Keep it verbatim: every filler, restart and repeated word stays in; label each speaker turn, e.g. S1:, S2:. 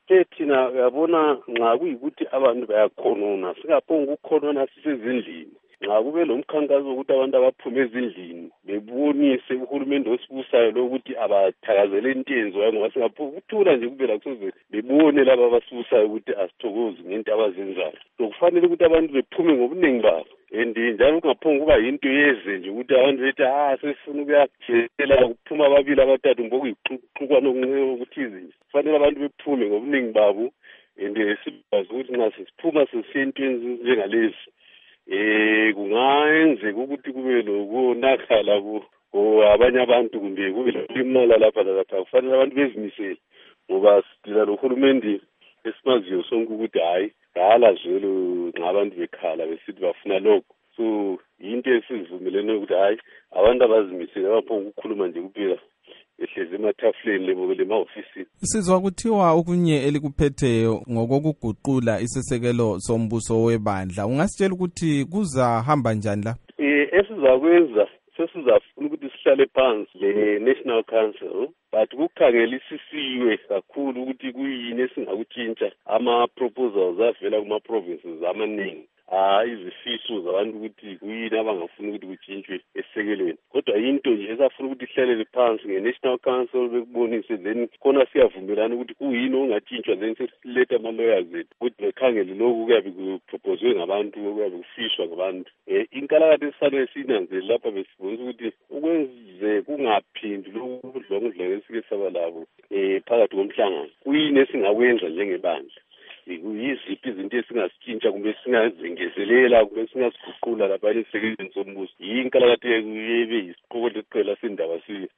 S1: thina uyabona nxa kuyikuthi abantu bayakhonona singaphonga ukukhonona sisezindlini. Nxa kube lomkhankaso wokuthi abantu abaphume ezindlini bebonise uhulumende osibusayo lokuthi abathakazele into eyenziwayo ngoba singaphonga ukuthula nje kuphela kusoze bebone laba abasibusayo ukuthi asithokozi ngento abazenzayo. Kufanele ukuthi abantu bephume ngobunengi babo. And njalo kungaphonga kuba yinto yeze nje ukuthi abantu bethi ah sesifuna ukuyajela kuphuma ababili abathathu ngokuyixuxukwana okuthize nje. Kufanele abantu bephume ngobunengi babo and sibazi ukuthi nxa sesiphuma sesiya entweni njengalezi eh kungayenzeka ukuthi kube lokonakala ku abanye abantu kumbe kube lokulimala lapha lapha. Kufanele abantu bezimisele ngoba sidila lohulumende esimaziyo sonke ukuthi hayi hala zwelo nxa abantu bekhala besithi bafuna lokho. So into esivumelene ukuthi hayi abantu abazimisele abaphonga ukukhuluma nje kuphela ehlezi emathafuleni lebo lemahofisini.
S2: Sizwa kuthiwa okunye elikuphetheyo ngokokuguqula isisekelo sombuso webandla. Ungasitshela ukuthi kuzahamba njani la?
S1: Eh esizakwenza sesizafuna ukuthi sihlale phansi le-National Council but kukhangelisisiwe kakhulu ukuthi kuyini esingakutshintsha ama-proposals avela kuma-provinces amaningi. Ah izifiso zabantu ukuthi kuyini abangafuna ukuthi kutshintshwe esisekelweni. Kodwa into nje esafuna ukuthi ihlalele phansi nge-National Council bekubonise then khona siyavumelana ukuthi kuyini ongatshintshwa then sesiletha ama-lawyers ethu ukuthi bekhangele lokhu kuyabe kuproposwe ngabantu okuyabe kufishwa ngabantu. Eh inkalakatha esifanele sinanzele lapha besibonisa ukuthi ukwenze kungaphindi lokhu kudlongudlongo esike saba labo eh phakathi komhlangano. Kuyini esingakwenza njengebandla? Yiziphi izinto esingazitshintsha kumbe singazengezelela kumbe singaziguqula lapha esisekelweni sombuso. Yinkalakatha yebe yisiqokoqela sendaba